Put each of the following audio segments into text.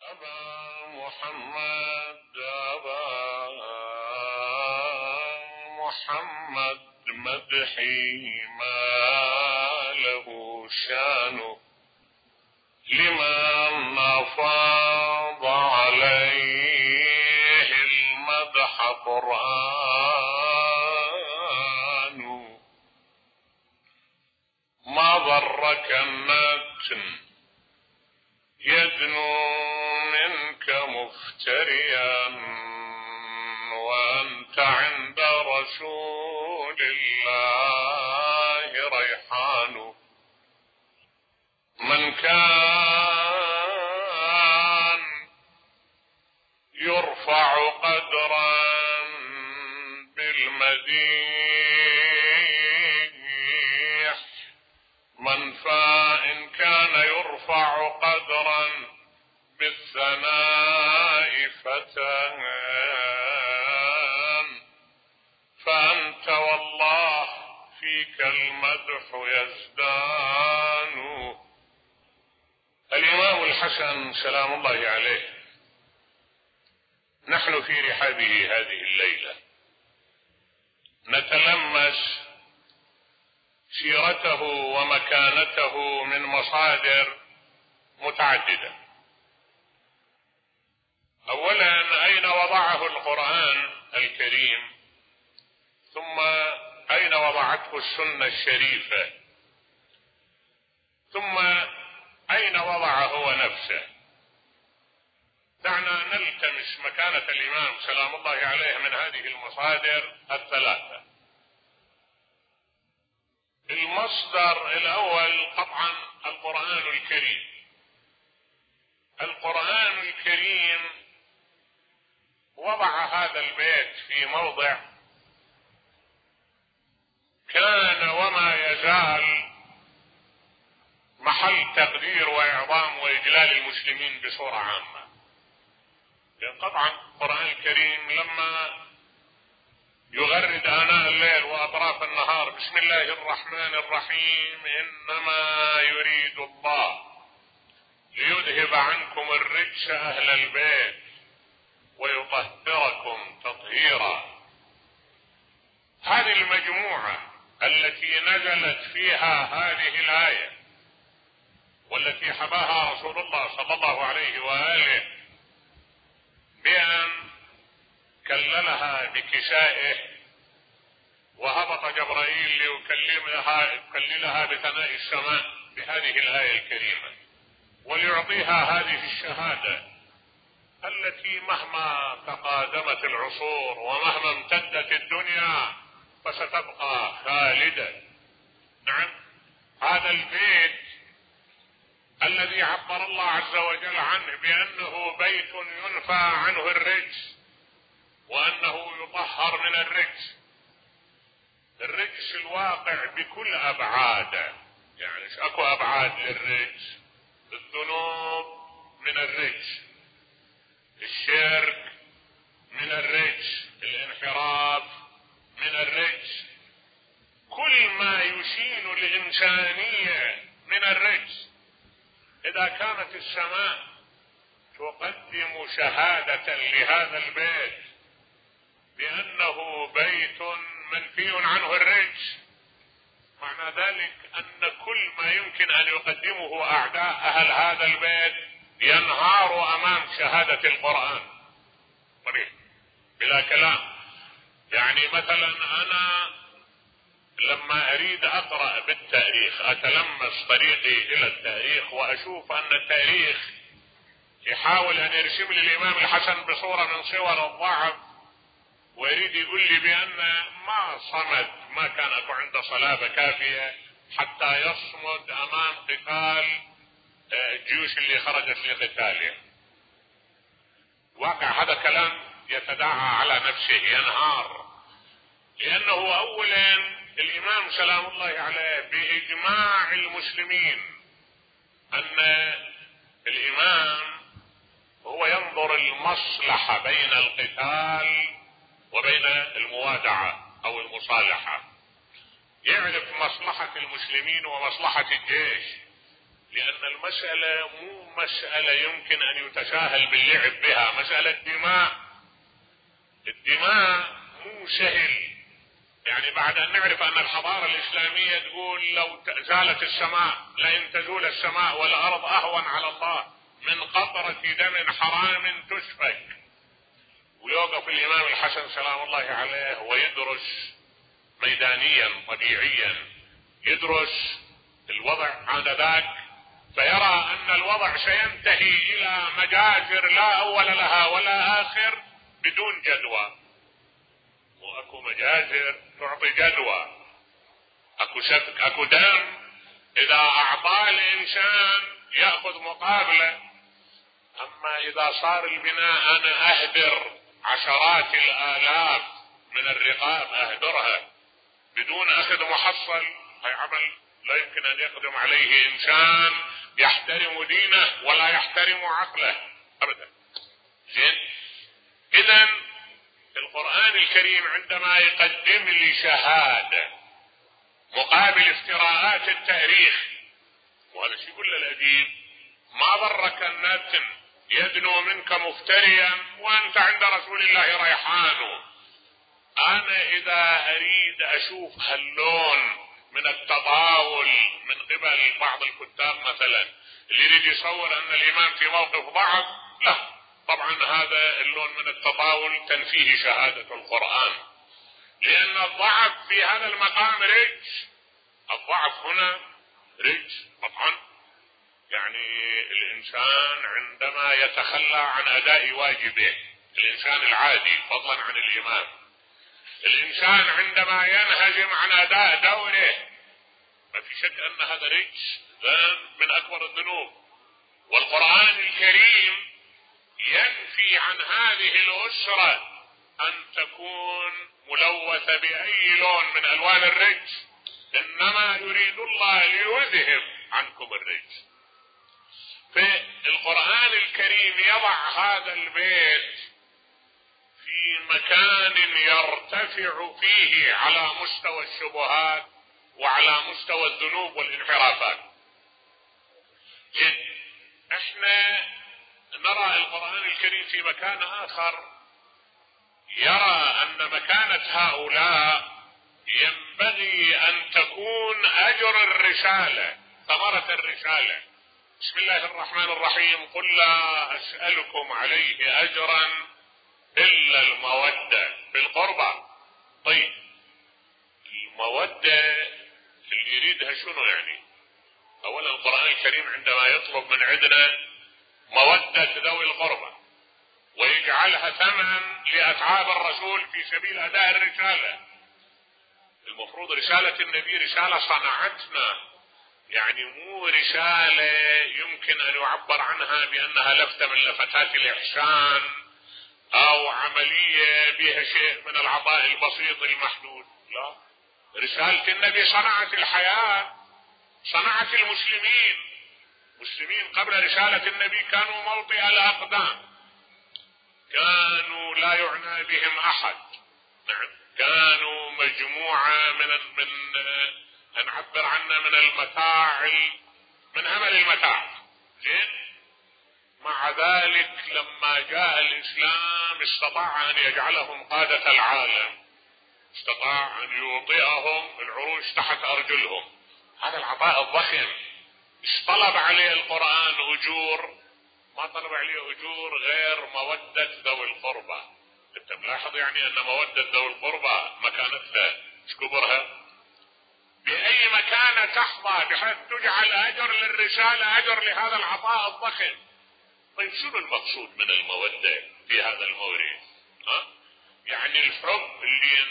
محمد مدحي ما له شان، لمن أفاض عليه المدح قرآن. ما ضرك النتن يدنو منك مفتريا، وأنت عند رسول الله ريحان. من كان يرفع قدرا بالمديح، إن كان يرفع قدرا بالثناء فتان، فأنت والله فيك المدح يزدان. الإمام الحسن سلام الله عليه، نحن في رحابه هذه الليلة نتلمس سيرته ومكانته من مصادر متعددة. أولا، أين وضعه القرآن الكريم، ثم أين وضعته السنة الشريفة، ثم أين وضع هو نفسه. دعنا نلتمس مكانة الإمام سلام الله عليه من هذه المصادر الثلاثة. المصدر الأول قطعا القرآن الكريم. القرآن الكريم وضع هذا البيت في موضع كان وما يزال محل تقدير وإعظام وإجلال المسلمين بصورة عامة. قطعا القرآن الكريم لما يغرد آناء الليل وأطراف النهار بسم الله الرحمن الرحيم، إنما يريد الله ليذهب عنكم الرجس أهل البيت ويطهركم تطهيرا. هذه المجموعة التي نزلت فيها هذه الآية والتي حباها رسول الله صلى الله عليه وآله بأن كللها بكسائه، وهبط جبرائيل ليكللها بثناء السماء بهذه الآية الكريمة، وليعطيها هذه الشهادة التي مهما تقادمت العصور ومهما امتدت الدنيا فستبقى خالدة. نعم، هذا البيت الذي عبر الله عز وجل عنه بأنه بيت ينفى عنه الرجس وأنه يطهر من الرجس، الرجس الواقع بكل أبعاده. يعني اكو أبعاد للرجس، الذنوب من الرجس، الشرك من الرجس، الانحراف من الرجس، كل ما يشين الإنسانية من الرجس. إذا كانت السماء تقدم شهادة لهذا البيت بأنه بيت منفي عنه الرجس، معنى ذلك أن كل ما يمكن أن يقدمه أعداء أهل هذا البيت ينهار أمام شهادة القرآن صريح بلا كلام. يعني مثلا أنا لما أريد أقرأ بالتاريخ أتلمس طريقي إلى التاريخ وأشوف أن التاريخ يحاول أن يرسم لي الإمام الحسن بصورة من صور الضعف، ويريد يقول لي بأن ما صمد، ما كان أكو عنده صلابة كافية حتى يصمد أمام قتال الجيوش اللي خرجت لقتاله. واقع هذا كلام يتداعى على نفسه، ينهار، لأنه أولا الإمام سلام الله عليه بإجماع المسلمين أن الإمام هو ينظر المصلحة بين القتال وبين الموادعة أو المصالحة، يعرف مصلحة المسلمين ومصلحة الجيش، لأن المسألة مو مسألة يمكن أن يتساهل باللعب بها، مسألة دماء. الدماء مو سهل. يعني بعد أن نعرف أن الحضارة الإسلامية تقول لو زالت السماء، لئن تزول السماء والأرض أهون على الله من قطرة دم حرام تسفك. ويوقف الإمام الحسن سلام الله عليه ويدرس ميدانيا طبيعيا، يدرس الوضع آنذاك، فيرى أن الوضع سينتهي إلى مجازر لا أول لها ولا آخر بدون جدوى. واكو مجازر تعطي جدوى، اكو سفك، اكو دم، اذا اعطاه الانسان ياخذ مقابله. اما اذا صار البناء انا اهدر عشرات الالاف من الرقاب، اهدرها بدون اخذ محصل، هي عمل لا يمكن ان يقدم عليه انسان يحترم دينه ولا يحترم عقله ابدا. زين، اذا القرآن الكريم عندما يقدم لي شهادة مقابل افتراءات التاريخ، وهذا شو يقول للأديب؟ ما ضرك النتن يدنو منك مفتريا وأنت عند رسول الله ريحان. أنا إذا أريد أشوف هاللون من التطاول من قبل بعض الكتاب مثلا، اللي يريد يصور أن الإمام في موقف ضعف، لا طبعا هذا اللون من التطاول تنفيه شهادة القرآن، لأن الضعف في هذا المقام رجس. الضعف هنا رجس قطعا. يعني الإنسان عندما يتخلى عن أداء واجبه، الإنسان العادي فضلا عن الإمام، الإنسان عندما ينهزم عن أداء دوره، ما في شك أن هذا رجس، ذنب من أكبر الذنوب. والقرآن الكريم ينفي عن هذه الأسرة أن تكون ملوثة بأي لون من ألوان الرجس، إنما يريد الله ليذهب عنكم الرجس. فالقرآن الكريم يضع هذا البيت في مكان يرتفع فيه على مستوى الشبهات وعلى مستوى الذنوب والانحرافات. احنا نرى القرآن الكريم في مكان آخر يرى أن مكانة هؤلاء ينبغي أن تكون أجر الرسالة، ثمرة الرسالة. بسم الله الرحمن الرحيم: قل لا أسألكم عليه أجرا إلا المودة في القربى. طيب المودة اللي يريدها شنو يعني؟ أولا القرآن الكريم عندما يطلب من عندنا مودة ذوي القربى ويجعلها ثمن لأتعاب الرسول في سبيل أداء الرسالة، المفروض رسالة النبي رسالة صنعتنا، يعني مو رسالة يمكن أن يعبر عنها بأنها لفتة من لفتات الإحسان أو عملية بها شيء من العطاء البسيط المحدود. لا، رسالة النبي صنعت الحياة، صنعت المسلمين. مسلمين قبل رسالة النبي كانوا موطئ الأقدام، كانوا لا يعنى بهم أحد. نعم، كانوا مجموعة من نعبر عنها من المتاع، من أمل المتاع. زين، مع ذلك لما جاء الإسلام استطاع أن يجعلهم قادة العالم، استطاع أن يوطئهم العروش تحت أرجلهم. هذا العطاء الضخم طلب عليه القرآن أجور، ما طلب عليه أجور غير مودة ذوي القربى. انت ملاحظ يعني أن مودة ذوي القربى مكانتها ايش كبرها؟ بأي مكانة تحظى بحيث تجعل أجر للرسالة، أجر لهذا العطاء الضخم. طيب شنو المقصود من المودة في هذا المورد؟ يعني الحب اللي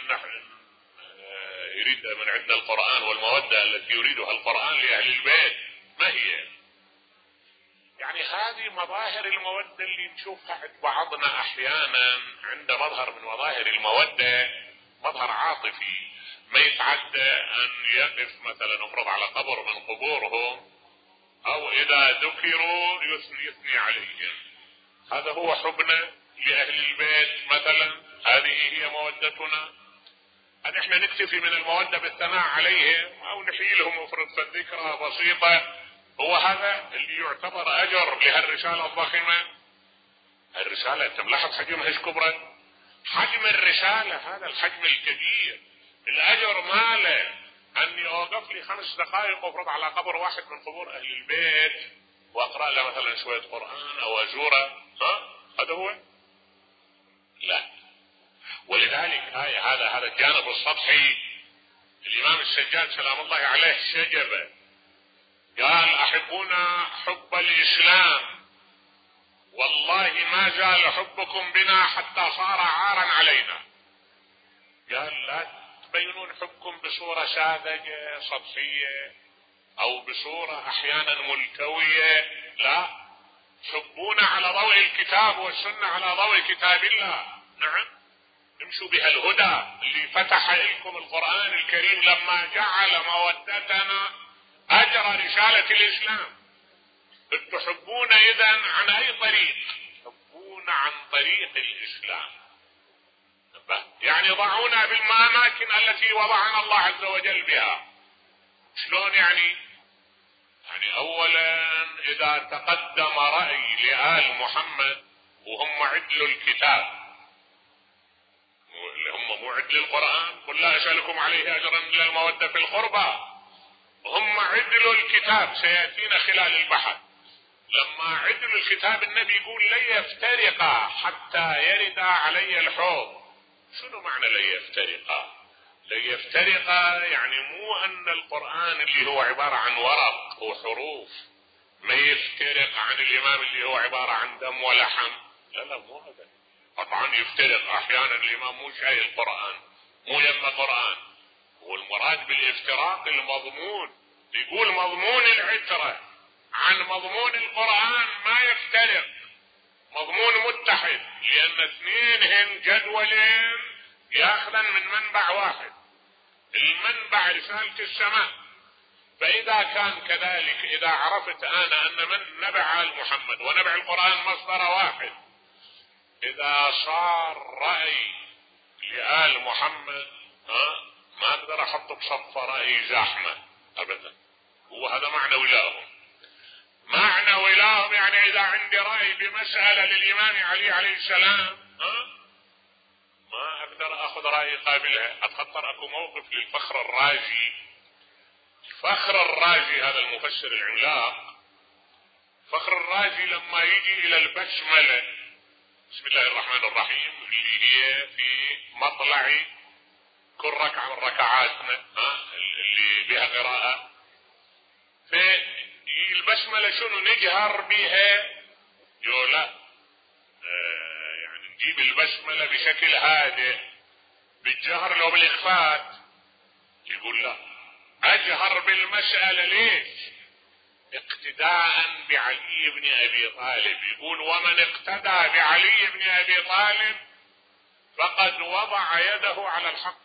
يريد من عندنا القرآن والمودة التي يريدها القرآن لأهل البيت ما هي؟ يعني هذه مظاهر المودة اللي نشوفها عند بعضنا أحيانا. عند مظهر من مظاهر المودة مظهر عاطفي، ما يتعدى أن يقف مثلا نفرض على قبر من قبورهم، أو إذا ذكروا يثني عليهم. هذا هو حبنا لأهل البيت مثلا، هذه هي مودتنا. أن احنا نكتفي من المودة بالثناء عليهم أو نحيي لهم مفرد ذكرى بسيطة هو هذا اللي يعتبر اجر لهالرسالة الضخمة. الرسالة انت ملاحظ حجمها ايش كبرت؟ حجم الرسالة هذا الحجم الكبير، الاجر ماله اني اوقف لي 5 دقائق وافرض على قبر واحد من قبور اهل البيت واقرأ له مثلا شوية قرآن او ازوره، هذا هو؟ لا. ولذلك هذا الجانب السطحي الامام السجاد سلام الله عليه شجبه، قال احبونا حب الاسلام والله ما زال حبكم بنا حتى صار عارا علينا. قال لا تبينون حبكم بصورة ساذجة سطحية او بصورة احيانا ملتوية، لا، حبونا على ضوء الكتاب والسنة، على ضوء كتاب الله. نعم، امشوا بها الهدى اللي فتح لكم القرآن الكريم لما جعل مودتنا اجر رسالة الاسلام. تحبون اذا عن اي طريق؟ تحبون عن طريق الاسلام. يعني ضعونا بالاماكن التي وضعنا الله عز وجل بها. شلون يعني اولا اذا تقدم رأي لآل محمد وهم عدلوا الكتاب، هم مو عدل القرآن، قل لا اسألكم عليه اجرا الا المودة في القربى، هم عدلوا الكتاب سيأتينا خلال البحث. لما عدل الكتاب النبي يقول لن يفترقا حتى يرد علي الحوض. شنو معنى لن يفترقا؟ لن يفترقا يعني مو ان القرآن اللي هو عبارة عن ورق وحروف ما يفترق عن الامام اللي هو عبارة عن دم ولحم. لا مو هذا. طبعا يفترق احيانا، الامام مو شايل القرآن، مو يما قرآن. والمراد بالافتراق المضمون، يقول مضمون العترة عن مضمون القرآن ما يفترق، مضمون متحد، لان اثنينهم جدولين ياخذن من منبع واحد، المنبع رسالة السماء. فاذا كان كذلك، اذا عرفت انا ان من نبع آل محمد ونبع القرآن مصدر واحد، اذا صار رأي لآل محمد ما اقدر احطه بصف رأي زحمة ابدا. هو هذا معنى ولاهم. معنى ولاهم يعني اذا عندي رأي بمسألة للامام علي عليه السلام ما اقدر اخذ رأي قابلها. اتخطر اكو موقف للفخر الرازي. فخر الرازي هذا المفسر العملاق، فخر الرازي لما يجي الى البسملة بسم الله الرحمن الرحيم اللي هي في مطلع كل ركعة من ركعاتنا اللي بها قراءة، في البسملة شنو نجهر بها؟ لا يعني نجيب البسملة بشكل هادئ بالجهر لو بالإخفات. يقول لا، أجهر بالمسألة. ليش؟ اقتداء بعلي بن أبي طالب. يقول ومن اقتدى بعلي بن أبي طالب فقد وضع يده على الحق.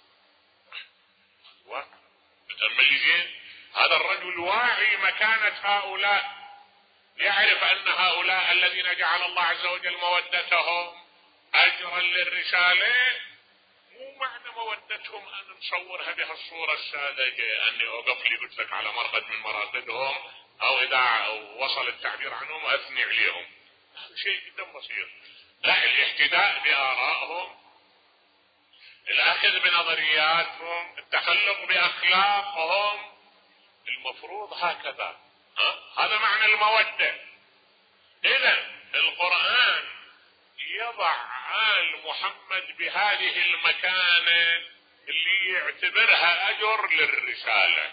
متأملين؟ هذا الرجل واعي مكانة هؤلاء، يعرف ان هؤلاء الذين جعل الله عز وجل مودتهم اجرا للرسالة، مو معنى مودتهم ان نصورها بهالصورة الساذجة، اني اوقف لي قلت لك على مرقد من مراقدهم او اذا وصل التعبير عنهم اثني عليهم. هذا شيء جدا بسيط. لا، الاحتداء بآرائهم، الاخذ بنظرياتهم، التخلق باخلاقهم، المفروض هكذا. هذا معنى المودة. اذا القرآن يضع آل محمد بهذه المكانة اللي يعتبرها اجر للرسالة.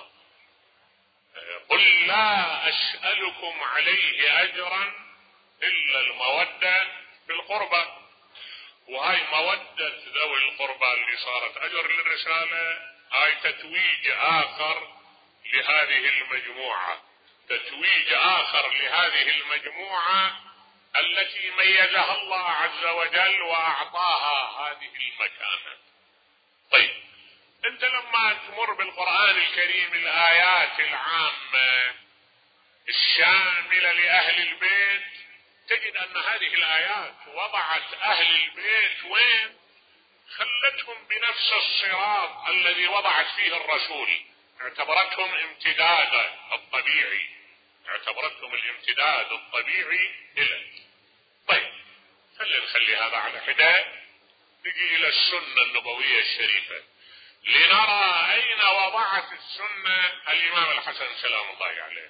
قل لا اسألكم عليه اجرا الا المودة بالقربى. وهاي مودة ذوي القربى اللي صارت اجر للرسالة، هاي تتويج اخر لهذه المجموعة، تتويج اخر لهذه المجموعة التي ميزها الله عز وجل واعطاها هذه المكانة. طيب، انت لما تمر بالقرآن الكريم الايات العامة الشاملة لاهل البيت تجد ان هذه الايات وضعت اهل البيت وين؟ خلتهم بنفس الصراط الذي وضعت فيه الرسول اعتبرتهم امتدادا الطبيعي، اعتبرتهم الامتداد الطبيعي إلى. طيب خلينا نخلي هذا على حدة، نجي إلى السنة النبوية الشريفة لنرى أين وضعت السنة الإمام الحسن سلام الله عليه.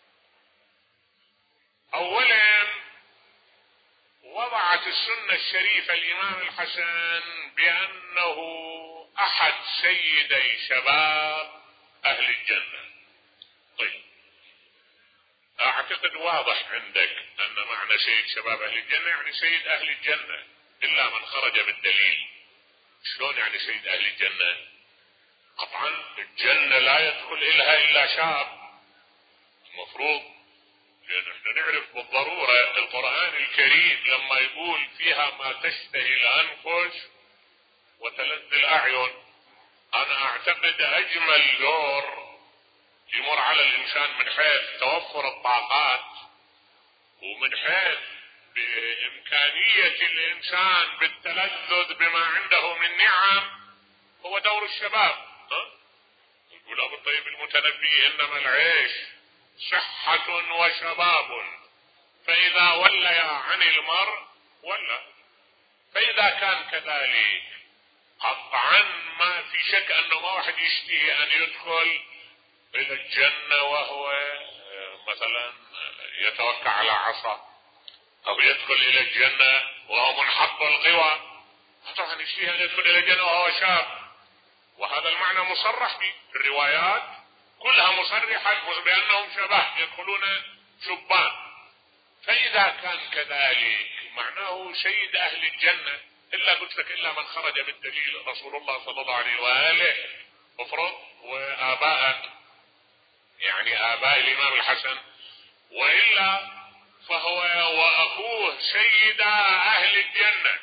أولا وضعت السنة الشريفة الإمام الحسن بأنه أحد سيدي شباب أهل الجنة. طيب أعتقد واضح عندك أن معنى سيد شباب أهل الجنة يعني سيد أهل الجنة إلا من خرج بالدليل. شلون يعني سيد أهل الجنة؟ قطعا الجنة لا يدخل إلها إلا شاب المفروض، لأن احنا نعرف بالضرورة القرآن الكريم لما يقول فيها ما تشتهي الأنفس وتلذ الأعين، أنا أعتقد أجمل دور يمر على الإنسان من حيث توفر الطاقات ومن حيث بإمكانية الإنسان بالتلذذ بما عنده من نعم هو دور الشباب. يقول أبو الطيب المتنبي إنما العيش صحة وشباب فإذا وليا عن المرء ولا. فإذا كان كذلك قطعا ما في شك أنه ما واحد يشتهي أن يدخل إلى الجنة وهو مثلا يتوكل على عصا، أو يدخل إلى الجنة وهو منحط القوى. طبعا يشتهي أن يدخل إلى الجنة وهو شاب، وهذا المعنى مصرح به في الروايات كلها مصرحة بأنهم شباب يدخلون شبان. فإذا كان كذلك معناه سيد أهل الجنة، إلا قلت لك إلا من خرج بالدليل رسول الله صلى الله عليه وآله افرض وآباء يعني آباء الإمام الحسن، وإلا فهو وأخوه سيدا أهل الجنة.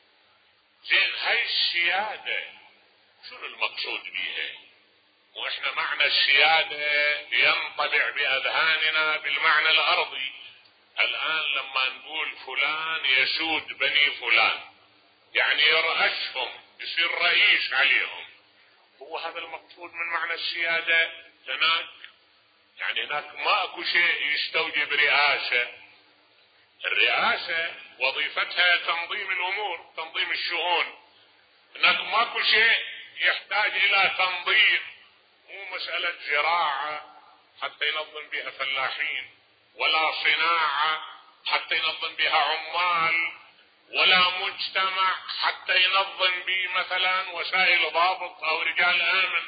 زين هاي السيادة شنو المقصود بها؟ واحنا معنى السيادة ينطبع بأذهاننا بالمعنى الأرضي. الآن لما نقول فلان يسود بني فلان يعني يرأسهم يصير رئيس عليهم، هو هذا المقصود من معنى السيادة هناك؟ يعني هناك ما اكو شيء يستوجب رئاسة. الرئاسة وظيفتها تنظيم الأمور تنظيم الشؤون، هناك ماكو شيء يحتاج إلى تنظيم. مو مسألة زراعة حتى ينظم بها فلاحين، ولا صناعة حتى ينظم بها عمال، ولا مجتمع حتى ينظم به مثلا وسائل ضابط أو رجال آمن.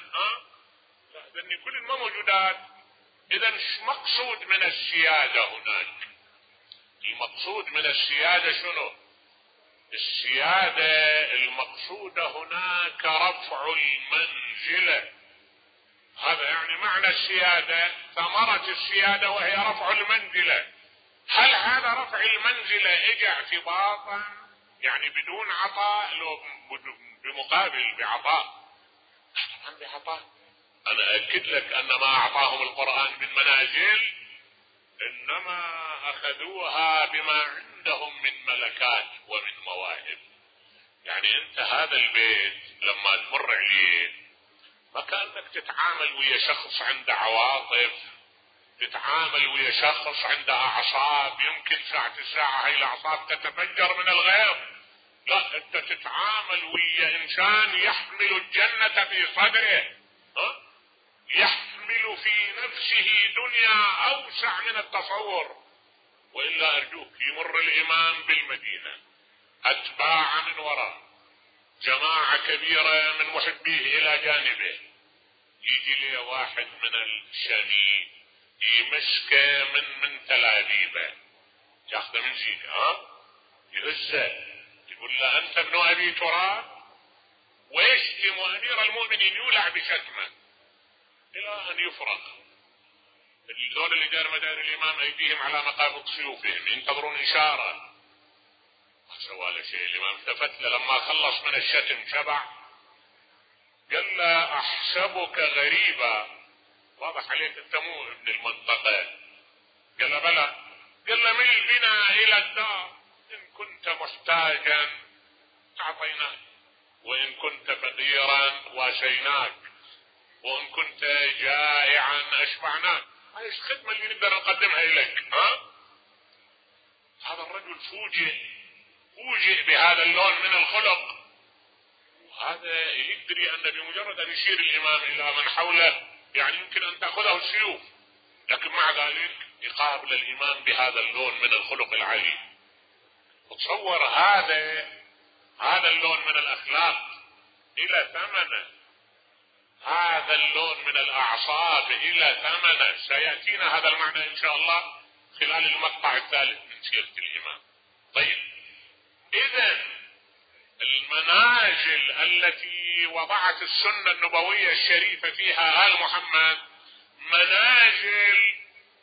لأن كل ما موجودات. إذا مقصود من السيادة هناك؟ المقصود من السيادة شنو؟ السيادة المقصودة هناك رفع المنزلة. هذا يعني معنى السيادة، ثمرة السيادة وهي رفع المنزلة. هل هذا رفع المنزلة اجى اعتباطا يعني بدون عطاء لو بمقابل بعطاء؟ طبعا بعطاء. انا اكد لك ان ما اعطاهم القرآن من منازل انما اخذوها بما عندهم من ملكات ومن مواهب. يعني انت هذا البيت لما تمر عليه ما كأنك تتعامل ويا شخص عنده عواطف، تتعامل ويا شخص عنده اعصاب يمكن ساعة الساعة هاي الاعصاب تتفجر من الغيظ. لا، انت تتعامل ويا انسان يحمل الجنة في صدره، يحمل في نفسه دنيا اوسع من التصور. وإلا ارجوك يمر الامام بالمدينة اتباع من وراء جماعة كبيرة من محبيه الى جانبه، يجي لي واحد من الشاميين يمسكه من تلابيبه ياخذه من زيده يهزه يقول له انت ابن ابي تراب، ويشتم امير المؤمنين يولع بشتمه الى ان يفرغ. الذول اللي دار مدار الامام ايديهم على مقابض سيوفهم ينتظرون اشاره. ما سوى له شيء. الامام التفت له لما خلص من الشتم شبع، قال له احسبك غريبا، واضح عليك انت مو ابن المنطقه. قال له بلى. قال له مل بنا الى الدار، ان كنت محتاجا اعطيناك وان كنت فقيرا واسيناك. وان كنت جائعا اشبعناك. هاي الخدمة اللي نقدر نقدمها اليك. هذا الرجل فوجئ بهذا اللون من الخلق، وهذا يدري ان بمجرد ان يشير الامام الى من حوله يعني يمكن ان تأخذه السيوف، لكن مع ذلك يقابل الامام بهذا اللون من الخلق العالي. وتصور هذا اللون من الاخلاق الى ثمنه، هذا اللون من الاعصاب الى ثمنه. سيأتينا هذا المعنى ان شاء الله خلال المقطع الثالث من سيرة الامام. طيب، اذا المناجل التي وضعت السنة النبوية الشريفة فيها آل محمد مناجل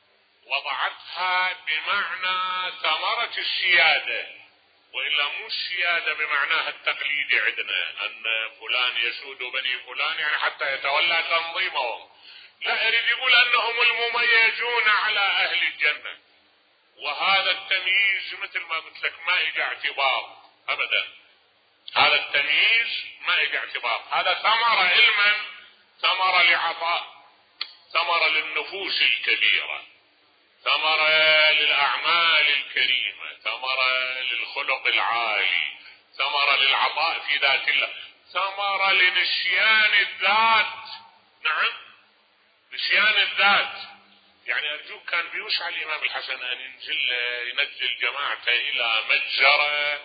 وضعتها بمعنى ثمرة السيادة، وإلا مو السيادة بمعناها التقليدي عندنا أن فلان يسود بني فلان يعني حتى يتولى تنظيمهم، لا، يريد يقول أنهم المميزون على أهل الجنة. وهذا التمييز مثل ما قلت لك ما إجا اعتبار أبدا، هذا التمييز ما إجا اعتبار، هذا ثمرة علما، ثمرة لعطاء، ثمرة للنفوس الكبيرة، ثمرة للأعمال الكريمة، ثمرة للخلق العالي، ثمرة للعطاء في ذات الله، ثمرة لنسيان الذات. نعم، نسيان الذات. يعني أرجوك كان بيوسع الإمام الحسن أن ينزل جماعته إلى مجزرة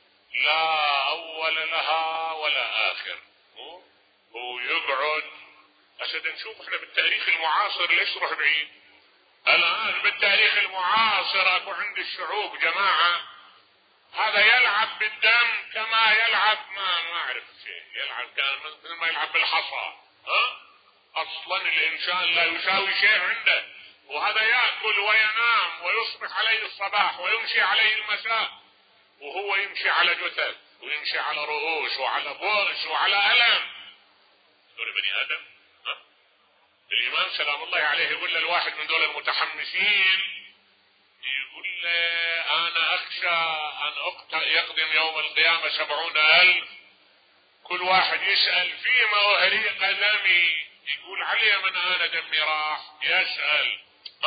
لا أول لها ولا آخر، هو يقعد. عشان نشوف احنا بالتاريخ المعاصر، ليش نروح بعيد؟ الآن بالتاريخ المعاصر اكو عند الشعوب جماعة هذا يلعب بالدم كما يلعب ما اعرف شيء، يلعب كان مثل ما يلعب بالحصى. اصلا الانسان لا يساوي شيء عنده، وهذا يأكل وينام ويصبح عليه الصباح ويمشي عليه المساء، وهو يمشي على جثث ويمشي على رؤوس وعلى بؤس وعلى ألم. دول بني آدم. الإمام سلام الله عليه يقول للواحد من دول المتحمسين، يقول له أنا أخشى أن يقدم يوم القيامة 70,000، كل واحد يسأل فيما أهريق دمي، يقول علي من أنا دمي راح يسأل.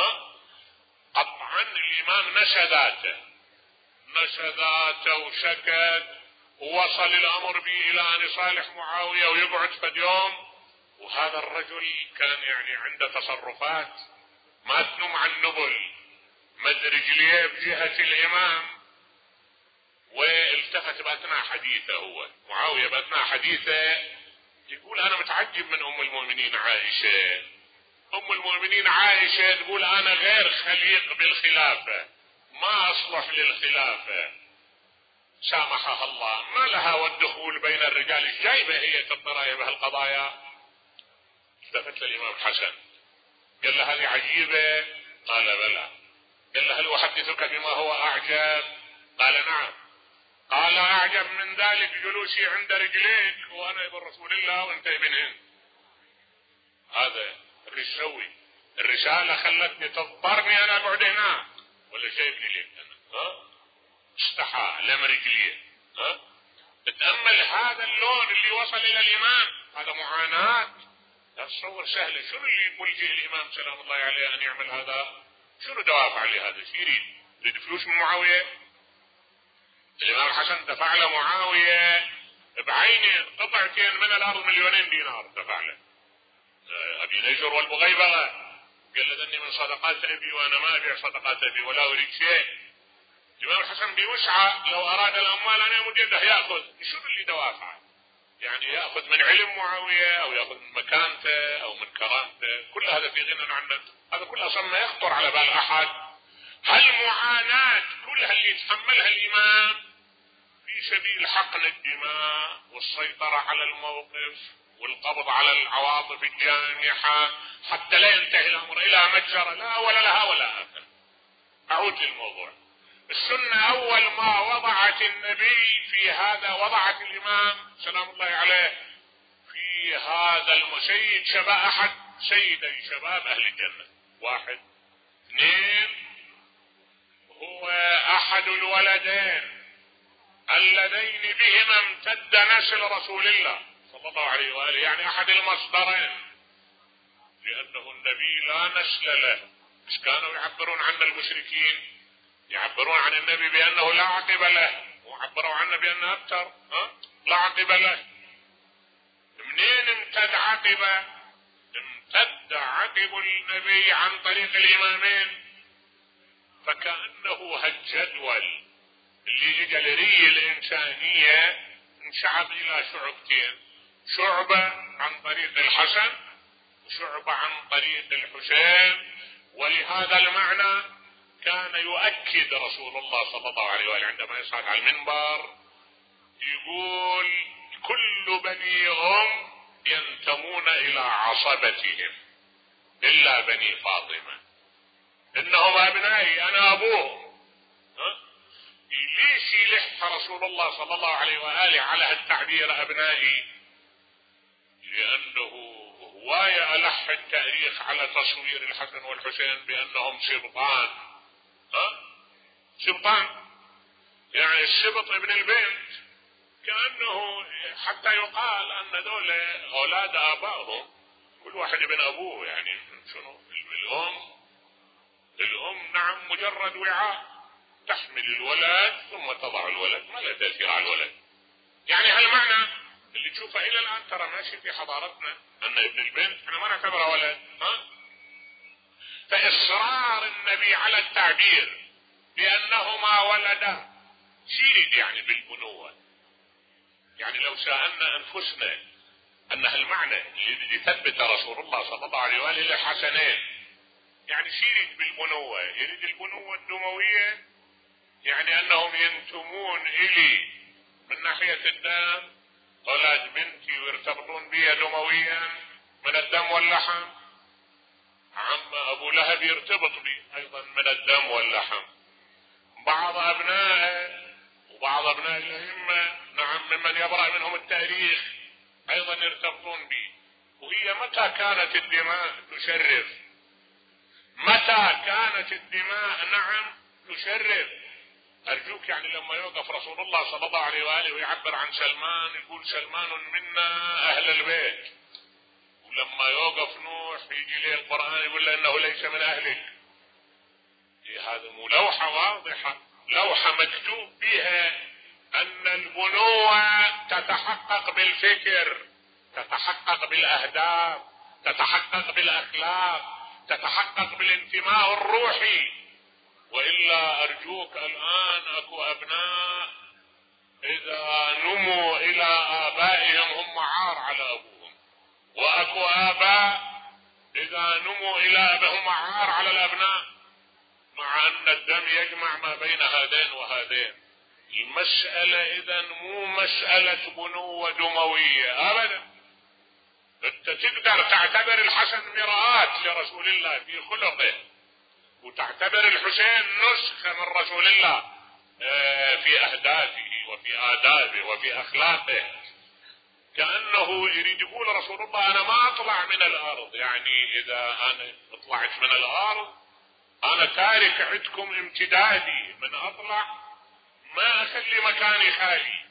قطعا الإمام نسى ذاته وسكت، ووصل الأمر به إلى أن يصالح معاوية ويقعد فد يوم. وهذا الرجل كان يعني عنده تصرفات ما تنم عن نبل، مد رجليه بجهة الإمام، والتفت بأثناء حديثه هو معاوية بأثناء حديثه يقول أنا متعجب من أم المؤمنين عائشة. أم المؤمنين عائشة تقول أنا غير خليق بالخلافة، ما أصلح للخلافة، سامحها الله، ما لها والدخول بين الرجال، ايش جايبه هي تطرى بهالقضايا؟ التفت للإمام حسن قال له هذه عجيبة؟ قال بلى. قال له هل أحدثك بما هو أعجب؟ قال نعم. قال أعجب من ذلك جلوسي عند رجليك وأنا ابن رسول الله وأنت ابن هند. هذا ايش سوي؟ الرسالة خلتني تضطرني أنا أقعد هنا ولا شايفني ليك أنا؟ استحى لم رجليه. تتأمل هذا اللون اللي وصل إلى الإمام، هذا معاناة. لا تصور سهلة. شنو اللي ملجئ الإمام سلام الله عليه أن يعمل هذا؟ شنو دوافع لهذا؟ شو يريد فلوس من معاوية؟ الإمام الحسن دفع له معاوية بعينه قطعتين من الأرض 2,000,000 دينار دفع له. أبي نجر والبغيبغة قال له ذني من صدقات أبي وأنا ما أبيع صدقات أبي ولا أريد شيء. الإمام الحسن بوسعة لو أراد الأموال أن يمد يده يأخذ. شنو اللي دوافعه؟ يعني يأخذ من علم معاوية أو يأخذ من مكانته أو من كرامته، كل هذا في غنى عنه. هذا كله أصلا ما يخطر على بال أحد. هالمعاناة كلها اللي يتحملها الإمام في سبيل حقن الدماء والسيطرة على الموقف والقبض على العواطف الجانحة حتى لا ينتهي الأمر إلى مجزرة لا ولا لها ولا آخر. أعود للموضوع. السنة أول ما وضعت النبي في هذا وضعت الإمام سلام الله عليه في هذا المسيد شباب أحد سيدي شباب أهل الجنة. 1 2 هو أحد الولدين اللذين بهما امتد نسل رسول الله صلى الله عليه وآله، يعني أحد المصدرين لأنه النبي لا نسل له. مش كانوا يعبرون عن المشركين، يعبرون عن النبي بأنه لا عقب له، وعبروا عنه بأنه أبتر، لا عقب له. منين امتد عقبه؟ امتد عقب النبي عن طريق الإمامين، فكأنه هالجدول اللي اجى لري الإنسانية انشعب إلى شعبتين، شعبة عن طريق الحسن وشعبة عن طريق الحسين. ولهذا المعنى كان يؤكد رسول الله صلى الله عليه وآله عندما يصعد على المنبر يقول: كل بني ينتمون إلى عصبتهم إلا بني فاطمة، إنهم أبنائي أنا أبوهم. ليش يلح رسول الله صلى الله عليه وآله على هالتعبير أبنائي؟ لأنه هواية ألح التاريخ على تصوير الحسن والحسين بأنهم سبطان، سبطان يعني السبط ابن البنت، كأنه حتى يقال أن دول أولاد آبائهم كل واحد ابن أبوه. يعني شنو الأم نعم مجرد وعاء تحمل الولد ثم تضع الولد، ما له تأثير على الولد. يعني هالمعنى اللي تشوفه إلى الآن ترى ماشي في حضارتنا، أن ابن البنت احنا ما نعتبره ولد. فإصرار النبي على التعبير بأنهما ولدا شيد يعني بالبنوة. يعني لو سألنا أنفسنا أن هالمعنى اللي يثبت رسول الله صلى الله عليه وآله للحسنين يعني شيد بالبنوة، يريد البنوة الدموية، يعني أنهم ينتمون إلي من ناحية الدم، أولاد بنتي ويرتبطون بي دمويا من الدم واللحم. عم أبو لهب يرتبط بي أيضا من الدم واللحم. بعض أبنائه وبعض أبناء الأئمة نعم ممن يبرأ منهم التاريخ أيضا يرتبطون بي. وهي متى كانت الدماء تشرف؟ متى كانت الدماء نعم تشرف؟ أرجوك يعني لما يوقف رسول الله صلى الله عليه وآله ويعبر عن سلمان يقول: سلمان منا أهل البيت. ولما يوقف نوح يجي له القرآن يقول له إنه ليس من أهلك. هذا ملوحة واضحة، لوحة مكتوب بها أن البنوة تتحقق بالفكر، تتحقق بالأهداف، تتحقق بالأخلاق، تتحقق بالانتماء الروحي. وإلا أرجوك الآن أكو أبناء إذا نموا إلى آبائهم هم عار على أبوهم، وأكو آباء إذا نموا إلى أبائهم عار على الأبناء، مع أن الدم يجمع ما بين هذين وهذين. المسألة إذن مو مسألة بنوة دموية أبدا. أنت تقدر تعتبر الحسن مرآة لرسول الله في خلقه، وتعتبر الحسين نسخة من رسول الله في أهدافه وفي آدابه وفي أخلاقه. كأنه يريد يقول رسول الله: أنا ما أطلع من الأرض، يعني إذا أنا طلعت من الأرض أنا تارك عندكم امتدادي، من أطلع ما أخلي مكاني خالي،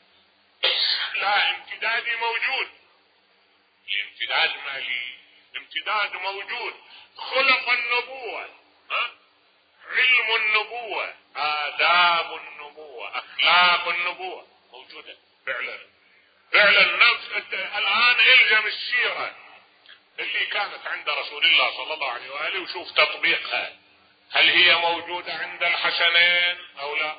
لا امتدادي موجود. الامتداد مالي امتداد موجود. خلق النبوة، علم النبوة، آداب النبوة، أخلاق النبوة موجودة فعلا. فعلا نفس الآن إلزم السيرة اللي كانت عند رسول الله صلى الله عليه وآله وشوف تطبيقها، هل هي موجودة عند الحسنين أو لا؟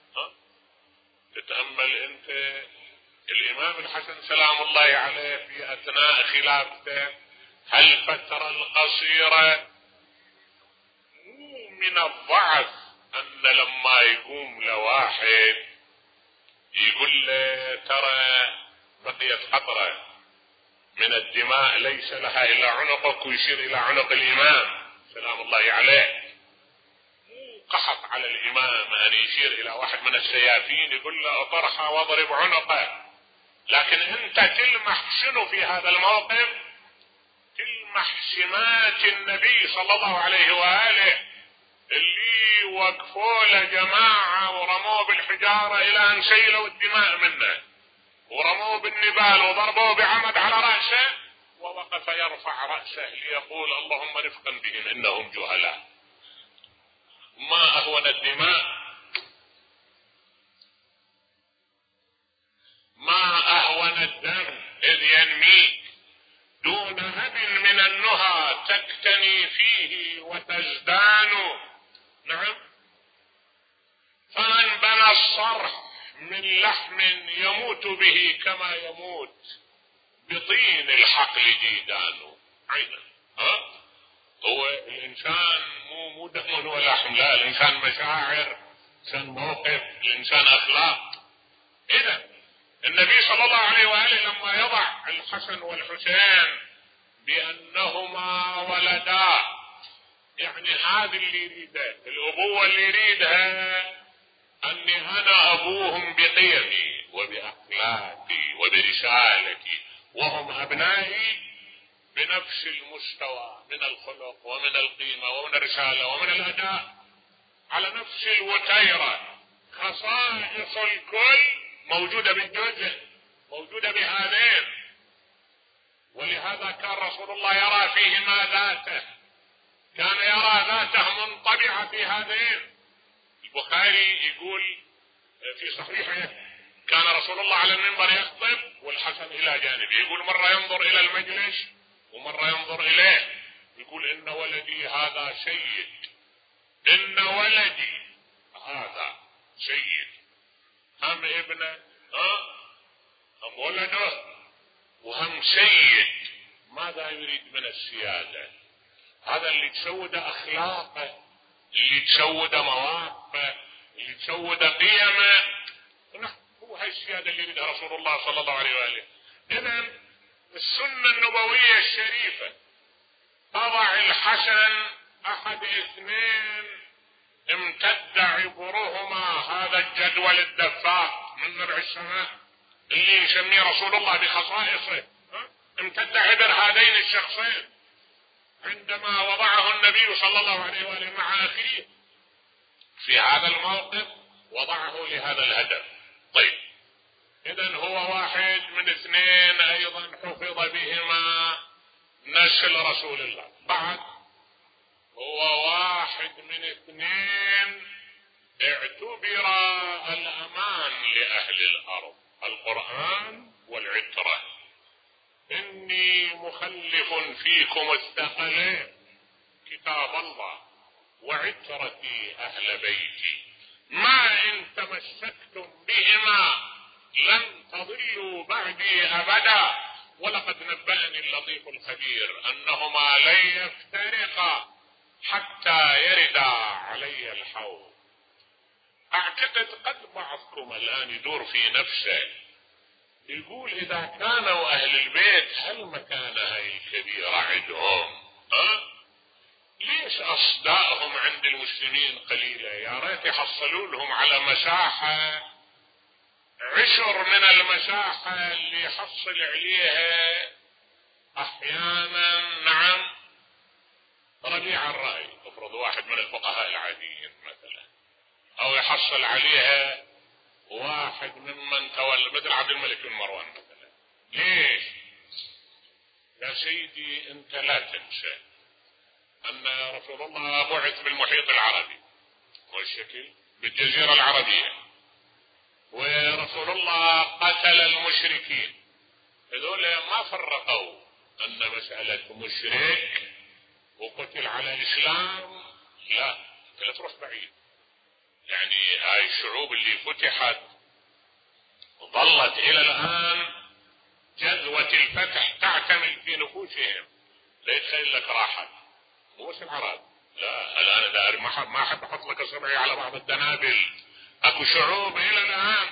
تتأمل أنت الإمام الحسن سلام الله عليه في أثناء خلافته هالفترة القصيرة مو من الضعف أن لما يقوم لواحد يقول له: ترى بقيت قطرة من الدماء ليس لها إلا عنقك، ويشير إلى عنق الإمام سلام الله عليه. قحط على الإمام أن يشير إلى واحد من السيافين يقول له: اطرحها واضرب عنقه. لكن أنت تلمح شنو في هذا الموقف؟ تلمح سمات النبي صلى الله عليه وآله اللي وقفوا له جماعة ورموه بالحجارة إلى أن سيلوا الدماء منه، ورموه بالنبال وضربوه بعمد على رأسه، ووقف يرفع رأسه ليقول اللهم رفقا بهم إنهم جهلاء. ما أهون الدماء، ما أهون الدم إذ ينميك دون هب من النهى تكتني فيه وتزدان. نعم. فمن بنى الصرح من لحم يموت به كما يموت بطين الحقل ديدان. عينا. هو الإنسان مو دم ولحم، لا، الإنسان مشاعر، الإنسان موقف، الإنسان أخلاق. إذا النبي صلى الله عليه وآله لما يضع الحسن والحسين بأنهما ولدا، يعني هذا اللي يريده، الأبوة اللي يريدها أني أنا أبوهم بقيمي وبأخلاقي وبرسالتي، وهم أبنائي بنفس المستوى من الخلق ومن القيمة ومن الرسالة ومن الأداء، على نفس الوتيرة. خصائص الكل موجودة بالجزء، موجودة بهذين. ولهذا كان رسول الله يرى فيهما ذاته، كان يرى ذاته منطبعة في هذين. البخاري يقول في صحيحه كان رسول الله على المنبر يخطب والحسن إلى جانبه، يقول مرة ينظر إلى المجلس ومرة ينظر إليه، يقول إن ولدي هذا سيد، إن ولدي هذا سيد، هم ابنه هم ولده وهم سيد. ماذا يريد من السيادة؟ هذا اللي تسود أخلاقه، اللي تسود مواقفه، اللي تسود قيمه. هو هاي السيادة اللي يريدها رسول الله صلى الله عليه وآله. إذن السنة النبوية الشريفة تضع الحسن أحد اثنين امتد عبرهما هذا الجدول الدفاق من نبع السماء اللي يسميه رسول الله بخصائصه، امتد عبر هذين الشخصين عندما وضعه النبي صلى الله عليه وآله مع أخيه في هذا الموقف، وضعه لهذا الهدف. طيب، إذن هو واحد من اثنين أيضا حفظ بهما نسل رسول الله. بعد هو واحد من اثنين اعتبر الأمان لأهل الأرض، القرآن والعترة. إني مخلف فيكم الثقلين كتاب الله وعترتي أهل بيتي، ما إن تمسكتم بهما لن تضلوا بعدي أبدا، ولقد نبأني اللطيف الخبير أنهما لن يفترقا حتى يردا علي الحوض. أعتقد قد بعضكم الآن يدور في نفسه يقول إذا كانوا أهل البيت هل مكانها الكبيرة عندهم؟ ليش أصداءهم عند المسلمين قليلة؟ يا ريت يحصلوا لهم على مساحة عشر من المساحة اللي يحصل عليها أحيانا. نعم، ربيع الرأي افرض واحد من الفقهاء العاديين مثلا، أو يحصل عليها واحد ممن تولى مثل عبد الملك بن مروان مثلا. ليش؟ يا سيدي أنت لا تنسى أن رسول الله بعث بالمحيط العربي والشكل بالجزيرة العربية، ورسول الله قتل المشركين. هذول ما فرقوا أن مسألة مشرك وقتل على الإسلام، لا، لا تروح بعيد. يعني هاي الشعوب اللي فتحت ظلت إلى الآن جذوة الفتح تعتمل في نفوسهم، لا يتخيل لك راحت. مو بس العرب، لا، الآن داري ما أحب أحط لك صبعي على بعض الدنابل. أكو شعوب إلى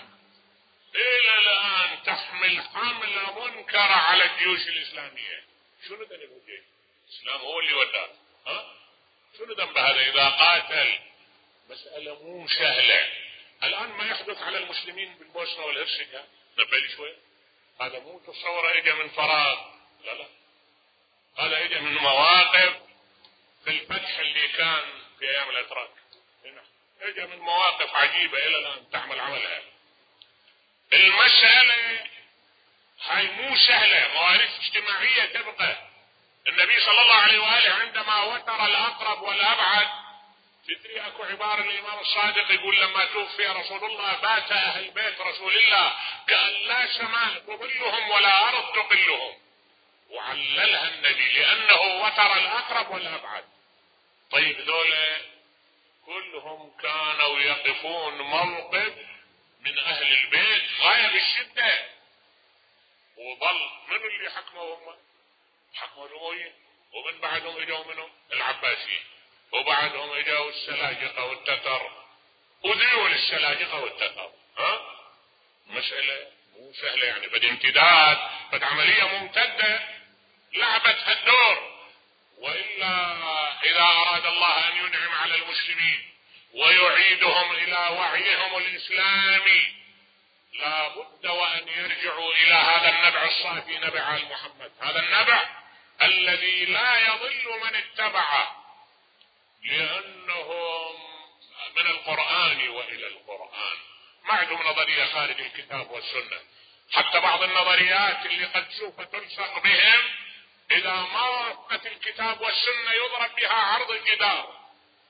الآن تحمل حملة منكرة على الجيوش الإسلامية. شنو ذنب الجيش؟ الإسلام هو اللي وداه. شنو ذنب هذا إذا قاتل؟ مسألة مو سهلة. الآن ما يحدث على المسلمين بالبوسنة والهرسك، نبالي شوي، هذا مو تصور إجا من فراغ، لا، هذا إجا من مواقف في الفتح اللي كان في أيام الأتراك. إجا من مواقف عجيبة إلى الآن تعمل عملها. المسألة هاي مو سهلة، ما عرفتش الاجتماعية تبقى. النبي صلى الله عليه وآله عندما وتر الأقرب والأبعد، تدري اكو عبارة الإمام الصادق يقول لما توفي رسول الله بات أهل بيت رسول الله كأن لا سماء تظلهم ولا أرض تقلهم، وعللها النبي لأنه وتر الأقرب والأبعد. طيب ذولا كلهم كانوا يقفون موقف من أهل البيت غاية بالشدة، وظل من اللي حكموا؟ هم حكموا الأمويين، ومن بعدهم اجوا منهم العباسيين، وبعدهم اجوا السلاجقة والتتر وذيول السلاجقة والتتر. مسألة مو سهلة يعني، بدي امتداد، بدي عملية ممتدة لعبت هالدور. وإلا إذا أراد الله أن ينعم على المسلمين ويعيدهم إلى وعيهم الإسلامي لا بد وأن يرجعوا إلى هذا النبع الصافي، نبع آل محمد، هذا النبع الذي لا يضل من اتبعه، لأنهم من القرآن وإلى القرآن، ما عندهم نظرية خارج الكتاب والسنة. حتى بعض النظريات اللي قد سوف تلصق بهم إذا ما وافقت الكتاب والسنة يضرب بها عرض الجدار.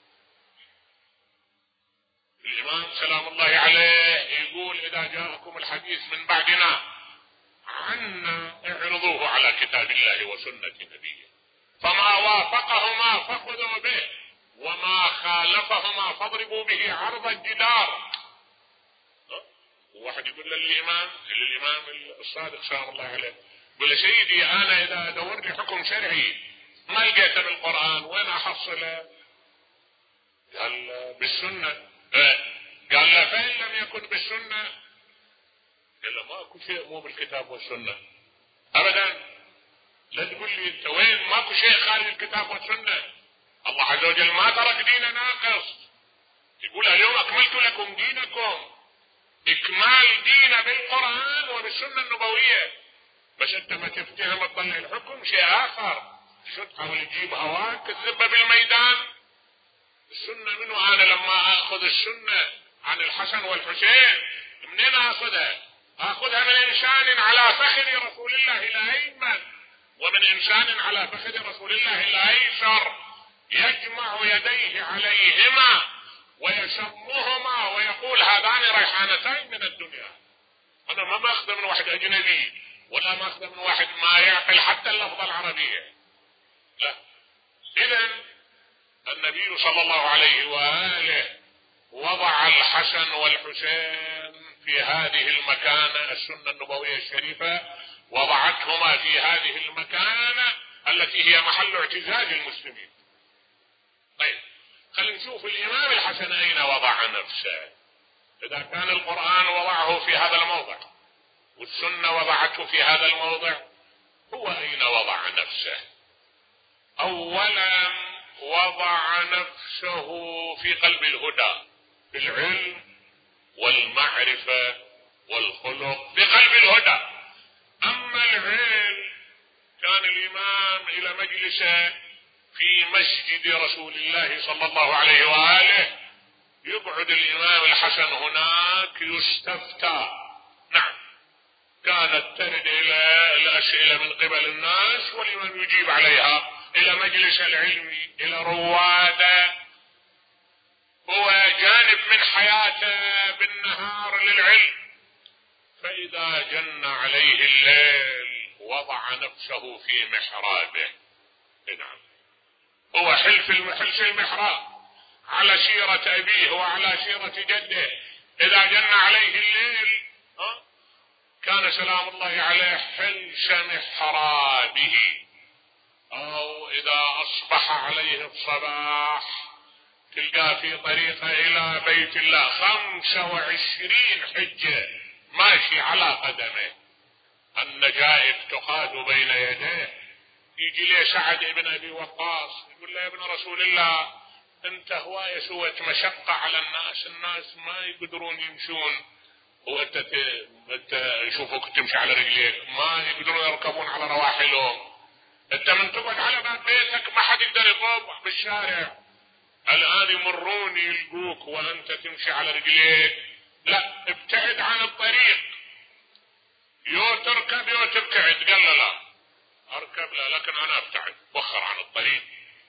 الإمام سلام الله عليه يقول إذا جاءكم الحديث من بعدنا عنا اعرضوه على كتاب الله وسنة نبيه، فما وافقهما فخذوا به وما خالفهما فاضربوا به عرض الجدار. واحد يقول للإمام الصادق سلام الله عليه، يقول سيدي أنا إذا دورت لي حكم شرعي ما لقيته بالقرآن وين أحصله؟ قال بالسنة. قال له فإن لم يكن بالسنة؟ قال له ماكو شيء مو بالكتاب والسنة أبدا. لا تقول لي أنت وين ماكو شيء خارج الكتاب والسنة. الله عز وجل ما ترك دين ناقص، يقول اليوم أكملت لكم دينكم. إكمال دين بالقرآن وبالسنة النبوية، بس أنت ما تفتهم تطلع الحكم شيء آخر، شو تحاول تجيب هواك تذبه بالميدان. السنة منه أنا لما أخذ السنة عن الحسن والحسين منين أخذها؟ أخذها من إنسان على فخذ رسول الله الأيمن ومن إنسان على فخذ رسول الله الأيسر يجمع يديه عليهما ويشمهما ويقول هذان ريحانتين من الدنيا. أنا ما ماخذ من واحد أجنبي ولا ماخذ من واحد ما يعقل حتى اللفظة العربية، لا. إذن النبي صلى الله عليه وآله وضع الحسن والحسين في هذه المكانة، السنة النبوية الشريفة وضعتهما في هذه المكانة التي هي محل اعتزاز المسلمين. طيب خلينا نشوف الإمام الحسن أين وضع نفسه. إذا كان القرآن وضعه في هذا الموضع والسنة وضعته في هذا الموضع، هو أين وضع نفسه؟ أولا وضع نفسه في قلب الهدى، في العلم والمعرفة والخلق، في قلب الهدى. أما العلم كان الإمام إلى مجلسه في مسجد رسول الله صلى الله عليه وآله، يقعد الإمام الحسن هناك يستفتى. نعم، كانت ترد إلى الأسئلة من قبل الناس والإمام يجيب عليها، إلى مجلس العلم، إلى رواده. هو جانب من حياته بالنهار للعلم، فإذا جن عليه الليل وضع نفسه في محرابه. نعم، هو حلف المحراب على سيرة أبيه وعلى سيرة جده. إذا جن عليه الليل كان سلام الله عليه حلش محرابه، أو إذا أصبح عليه الصباح تلقى في طريقه إلى بيت الله 25 حجة ماشي على قدمه، النجائب تقاد بين يديه. يجي لي سعد بن أبي وقاص يقول له يا ابن رسول الله انت هواية سوت مشقة على الناس ما يقدرون يمشون، وانت يشوفوك تمشي على رجليك ما يقدرون يركبون على رواحلهم، انت من تقعد على باب بيتك ما حد يقدر يطوف بالشارع، الآن يمرون يلقوك وانت تمشي على رجليك، لا ابتعد عن الطريق، يو تركب يو تبتعد. قال لا لكن أنا أبتعد وخر عن الطريق.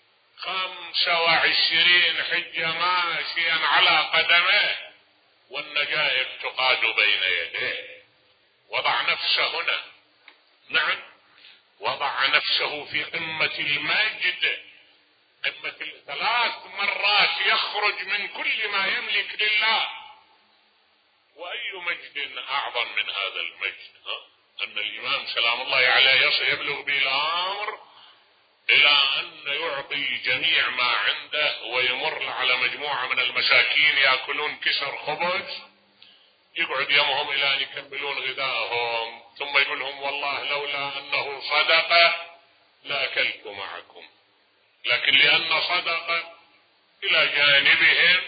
25 حجة ماشيا على قدميه والنجائب تقاد بين يديه. وضع نفسه هنا، نعم، وضع نفسه في قمة المجد، قمة 3 مرات يخرج من كل ما يملك لله. وأي مجد أعظم من هذا المجد؟ أن الإمام سلام الله عليه يبلغ به الأمر إلى أن يعطي جميع ما عنده ويمر على مجموعة من المساكين يأكلون كسر خبز، يقعد يومهم إلى أن يكملون غذائهم، ثم يقول لهم والله لولا أنه صدق لأكلت معكم، لكن لأن صدق إلى جانبهم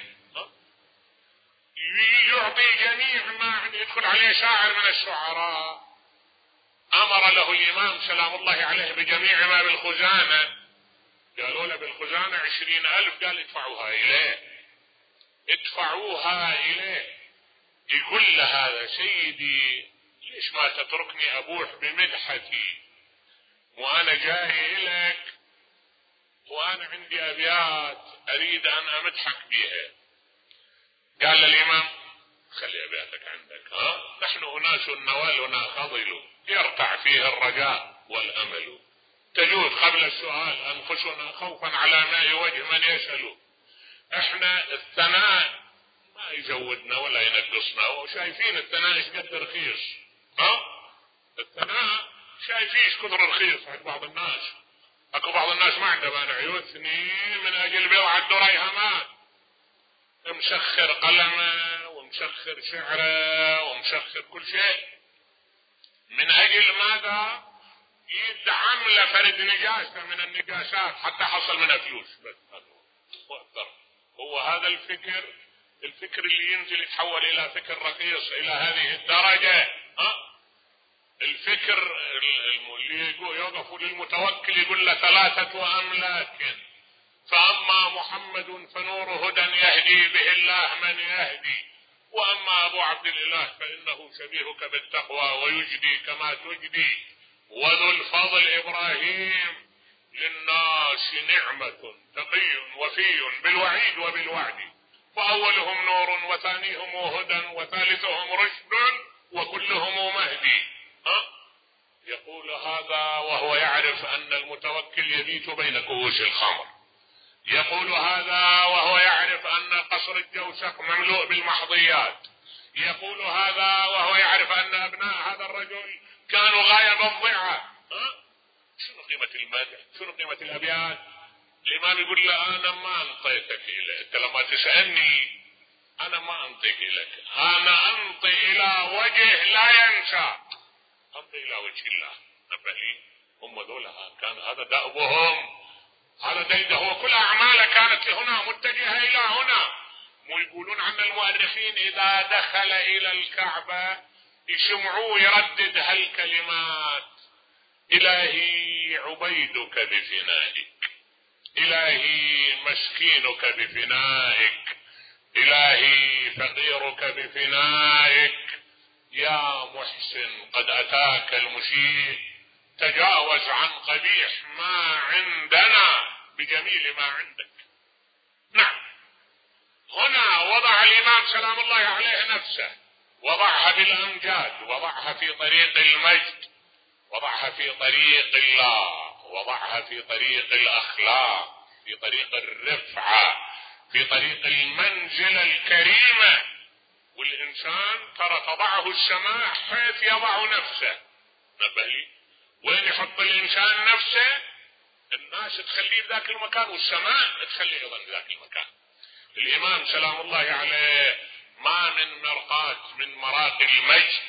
يعطي جميع ما يدخل عليه شاعر من الشعراء. أمر له الإمام سلام الله عليه بجميع ما بالخزانة، قالوا له بالخزانة 20,000، قال ادفعوها إليه، ادفعوها إليه. يقول له هذا سيدي ليش ما تتركني أبوح بمدحتي وأنا جاي إليك وأنا عندي أبيات أريد أن أمدحك بها. قال للإمام خلي أبياتك عندك، نحن أناس نوالنا خضل يرتع فيه الرجاء والأمل، تجود قبل السؤال أنفسنا خوفا على ماء وجه من يسأل. احنا الثناء ما يزودنا ولا ينقصنا، وشايفين الثناء ايش قد رخيص، الثناء شايفين ايش كثر رخيص عند بعض الناس. اكو بعض الناس ما عنده مانع يثني من اجل بيع الدريهمات، مسخر قلمه ومسخر شعره ومسخر كل شيء، من اجل ماذا؟ يدعم له فرد نجاسة من النجاسات حتى حصل منها فلوس. بس هو هذا الفكر اللي ينزل يتحول الى فكر رخيص الى هذه الدرجة. الفكر اللي يوقف للمتوكل يقول له 3 أملاك، فأما محمد فنور هدى يهدي به الله من يهدي، وأما أبو عبد الإله فإنه شبيهك بالتقوى ويجدي كما تجدي، وذو الفضل إبراهيم للناس نعمة تقي وفي بالوعيد وبالوعد، فأولهم نور وثانيهم هدى وثالثهم رشد وكلهم مهدي. يقول هذا وهو يعرف أن المتوكل يبيت بين كؤوس الخمر، يقول هذا وهو يعرف أن قصر الجوسق مملوء بالمحظيات، يقول هذا وهو يعرف أن أبناء هذا الرجل كانوا غاية الضيعة. شنو قيمة المدح؟ شنو قيمة الأبيات؟ الإمام يقول له أنا ما أنطيتك إليه، أنت لما تسألني أنا ما أنطيك إليك، أنا أنطي إلى وجه لا ينسى، أنطي إلى وجه الله. نبه لي هم ذولا كان هذا دأبهم، هذا ديده، وكل أعماله كانت هنا متجهة إلى هنا. ويقولون عن المؤرخين إذا دخل إلى الكعبة يسمعوه يردد هالكلمات: إلهي عبيدك بفنائك، إلهي مسكينك بفنائك، إلهي فقيرك بفنائك، يا محسن قد أتاك المسيء، تجاوز عن قبيح ما عندنا بجميل ما عندك. نعم، هنا وضع الإمام سلام الله عليه نفسه، وضعها بالأمجاد، وضعها في طريق المجد، وضعها في طريق الله، وضعها في طريق الأخلاق، في طريق الرفعة، في طريق المنزلة الكريمة. والإنسان ترى تضعه السماء حيث يضع نفسه. نبه لي وين يحط الإنسان نفسه الناس تخليه بذاك المكان، والسماء تخليه أيضا بذاك المكان. الإمام سلام الله عليه ما من مرقاة من مراقي المجد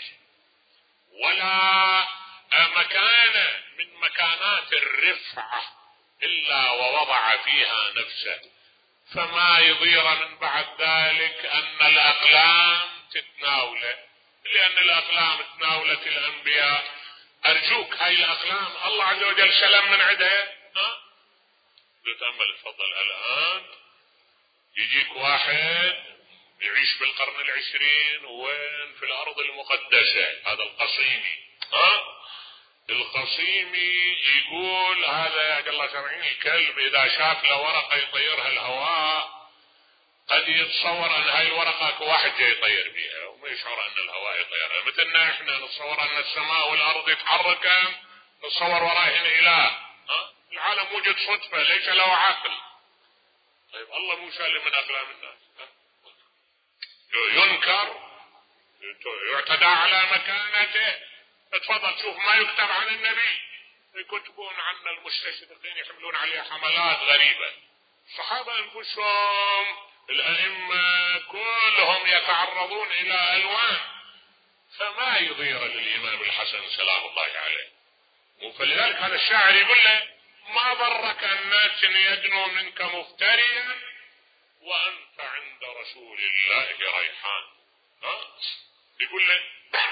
ولا مكانة من مكانات الرفعة إلا ووضع فيها نفسه، فما يضير من بعد ذلك أن الأقلام تتناوله، لأن الأقلام تناولت الأنبياء. أرجوك هاي الأقلام الله عز وجل سلام من عدها. تتأمل، تفضل. الآن يجيك واحد يعيش بالقرن 20 وين في الأرض المقدسة، هذا القصيمي، القصيمي يقول هذا يا الله سامعين الكلب اذا شاف له ورقة يطيرها الهواء قد يتصور ان هاي الورقة واحد جاي يطير بيها وما يشعر ان الهواء يطيرها، مثلنا احنا نتصور ان السماء والارض يتحركان نتصور وراهن اله. العالم وجد صدفة ليس له عقل. طيب الله مو سالم من اقلام الناس، ينكر يعتدى على مكانته. اتفضل شوف ما يكتب عن النبي، يكتبون عن المستشرقين يحملون عليه حملات غريبة. الصحابة انفسهم الائمة كلهم يتعرضون الى الوان، فما يضير للامام الحسن سلام الله عليه. فلذلك هذا الشاعر يقول له ما ضرك الناس يدنو منك مفتريا وانت عند رسول الله ريحان. يقول له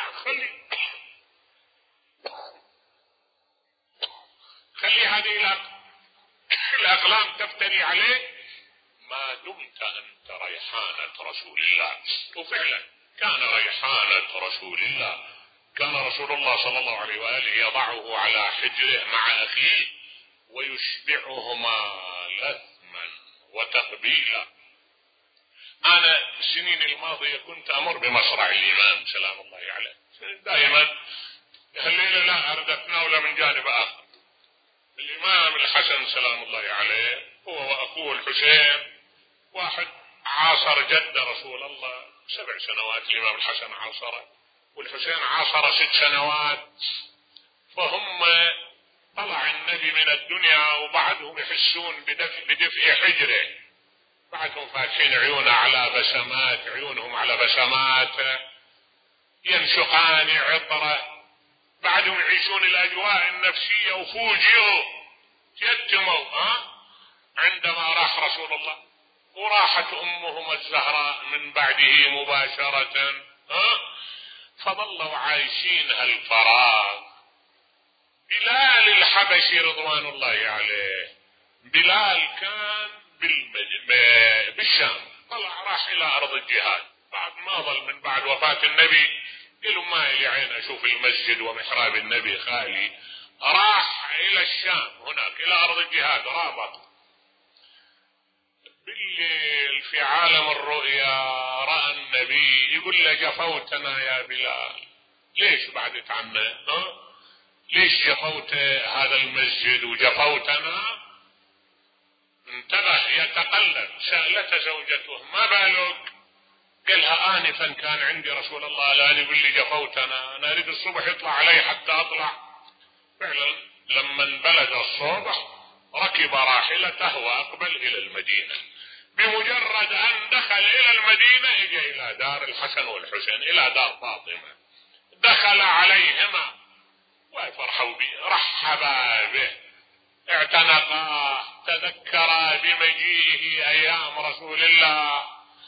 خلي هذه الاقلام تفتري عليك ما دمت انت ريحانة رسول الله. وفعلا كان ريحانة رسول الله، كان رسول الله صلى الله عليه وآله يضعه على حجره مع أخيه ويشبعهما لثما وتقبيلا. أنا السنين الماضية كنت أمر بمصرع الإمام سلام الله عليه، دائما الليلة لا أريد أتناوله من جانب آخر. الإمام الحسن سلام الله عليه هو وأخوه الحسين واحد عاصر جد رسول الله 7 سنوات، الإمام الحسن عاصره والحسين عاصر 6 سنوات. فهم طلع النبي من الدنيا وبعدهم يحسون بدفء حجره، بعدهم فاتحين عيونه على بسمات، عيونهم على بسمات، ينشقان عطره، بعدهم يعيشون الأجواء النفسية وفوجئوا يتموا عندما راح رسول الله وراحت أمهم الزهراء من بعده مباشرة. فظلوا عايشين هالفراغ. بلال الحبشي رضوان الله عليه، بلال كان بالشام، طلع راح إلى أرض الجهاد بعد ما ظل من بعد وفاة النبي، قالوا ما لي عين أشوف المسجد ومحراب النبي خالي، راح إلى الشام هناك إلى أرض الجهاد رابط. بالليل في عالم الرؤيا رأى النبي يقول له جفوتنا يا بلال، ليش بعدت عنا؟ ليش جفوت هذا المسجد وجفوتنا؟ انتبه يتقلب. سألته زوجته ما بالك؟ قالها آنفا كان عندي رسول الله الآن يقول لي جفوتنا، أنا أريد الصبح يطلع علي حتى أطلع. فعلا لما انبلد الصبح ركب راحلته وأقبل إلى المدينة. بمجرد أن دخل إلى المدينة اجى إلى دار الحسن والحسين، إلى دار فاطمة، دخل عليهما وفرحوا به، رحبا به، اعتنقاه، تذكرا بمجيئه أيام رسول الله،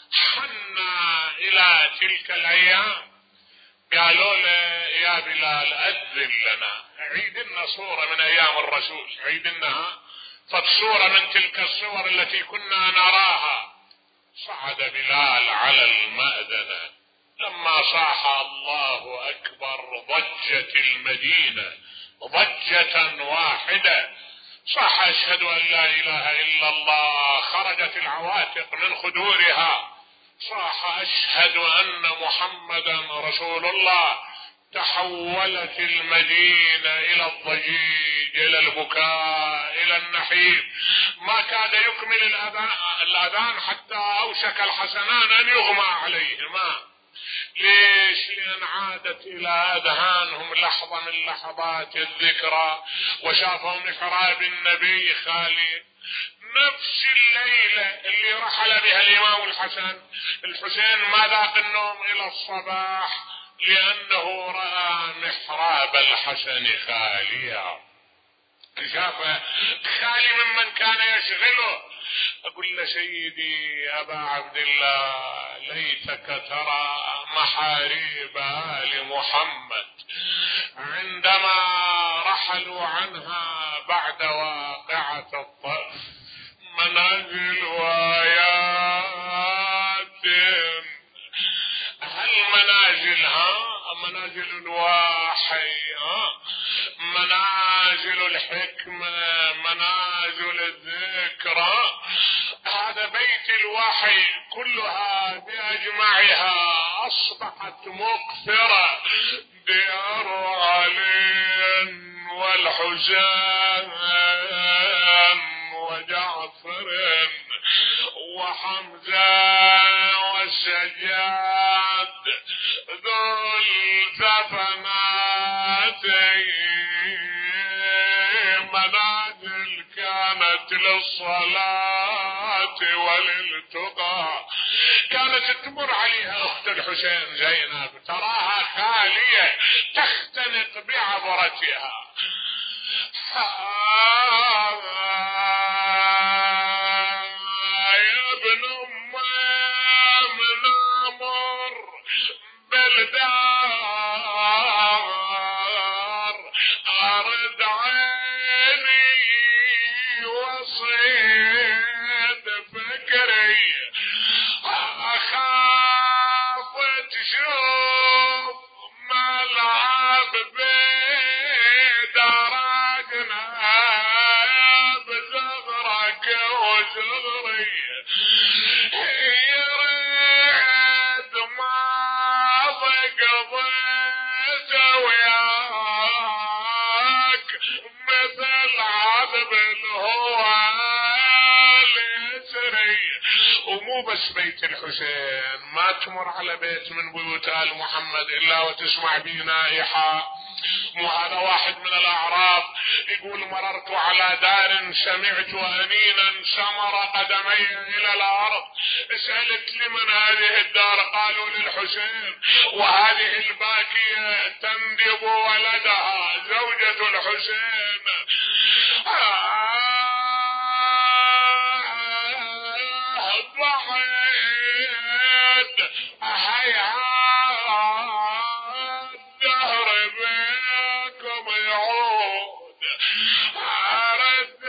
حنا إلى تلك الأيام. قالوا له يا بلال أذن لنا، عيد لنا صورة من أيام الرسول، عيد لنا فصورة من تلك الصور التي كنا نراها. صعد بلال على المأذنة، لما صاح الله أكبر ضجت المدينة ضجة واحدة، صاح أشهد أن لا إله إلا الله، خرجت العواتق من خدورها، صاح أشهد أن محمدا رسول الله. تحولت المدينة إلى الضجيج، إلى البكاء، إلى النحيب. ما كاد يكمل الأذان حتى أوشك الحسنان أن يغمى عليهما. ليش؟ لأن عادت إلى أذهانهم لحظة من لحظات الذكرى، وشافوا محراب النبي خالي. نفس الليلة اللي رحل بها الإمام الحسين ما ذاق النوم إلى الصباح، لأنه رأى محراب الحسن خاليا، شافه خالي ممن كان يشغله. أقول له سيدي أبا عبد الله ليتك ترى محاريب آل محمد عندما رحلوا عنها بعد واقعة الطرف، منازل وآيات، هل منازلها منازل الواحي منازل الحكمة، منازل الذكرى. هذا بيت الوحي، كلها بأجمعها أصبحت مكثرة. ديار علي والحسين وجعفر وحمزة والسجاد ذو الزفنات، منازل كانت للصلاة وللتقى. كانت تمر عليها أخت الحسين زينب تراها خالية تختنق بعبرتها. يا ابن أمي من أمر بالدار أرد عيني وصيد فكري، أخاف تشوف ملعب بدراجنا بزغرك وزغري، يريد ما ضقضيت وياك مثل عذب الهوى ليسري. ومو بس بيت الحسين، ما تمر على بيت من بيوت آل محمد إلا وتسمع به نائحة. مو هذا واحد من الأعراب يقول مررت على دار سمعت أنينا سمر قدمي إلى الأرض، سألت لمن هذه الدار؟ قالوا للحسين، وهذه الباكية تندب ولدها زوجة الحسين. ضحيت هيهات دهر بكم يعود، أرد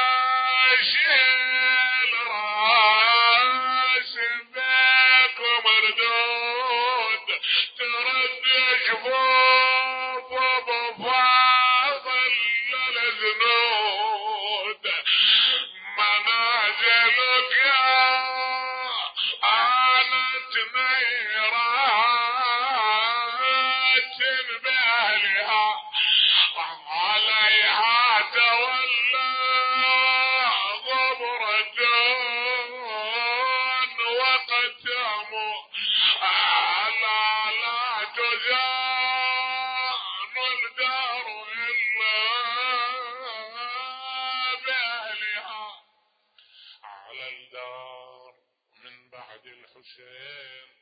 أشيل راس بكم ردود، ترد جفوف بفاضل الزنود. منازلك يا آنت نيرات بأهلها، عليها تولى غبرة وقتهم، ألا لا تزال الدار إلا بأهلها. على الدار من بعد الحسين